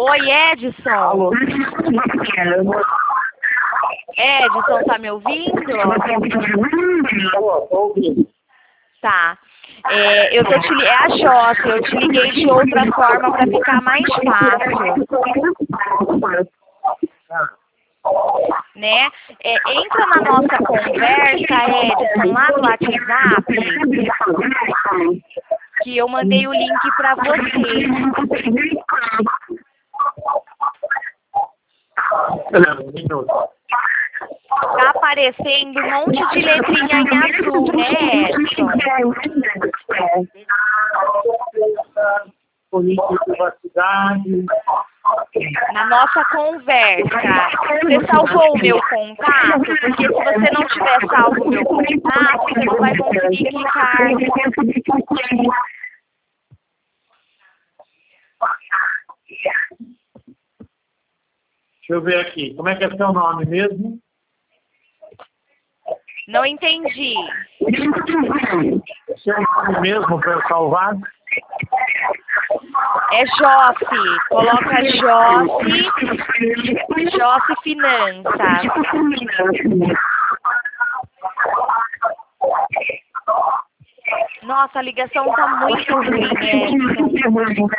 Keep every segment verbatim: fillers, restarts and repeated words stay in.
Oi, Edson. Alô? Edson, tá me ouvindo? Alô, tô ouvindo. Tá. É, eu tô te, li- é a Jota, eu te liguei de outra forma para ficar mais fácil, né? É, entra na nossa conversa, Edson, lá no WhatsApp, que eu mandei o link para você. Um minuto. Tá aparecendo um monte de letrinha em azul, né, Edson? Política de privacidade. Na nossa conversa. Você salvou o meu contato? Porque se você não tiver salvo o meu contato, você não vai conseguir clicar. Deixa eu ver aqui. Como é que é seu nome mesmo? Não entendi. Seu nome mesmo para eu salvar? É Jossi. Coloca Jossi. Jossi Finanças. Nossa, a ligação tá muito ruim, Edson.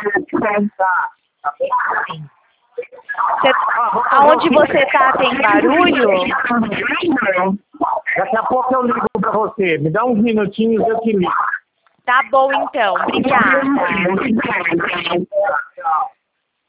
Cê, aonde você tá tem barulho? Daqui a pouco eu ligo para você. Me dá uns minutinhos e eu te ligo. Tá bom então, obrigada. Tchau.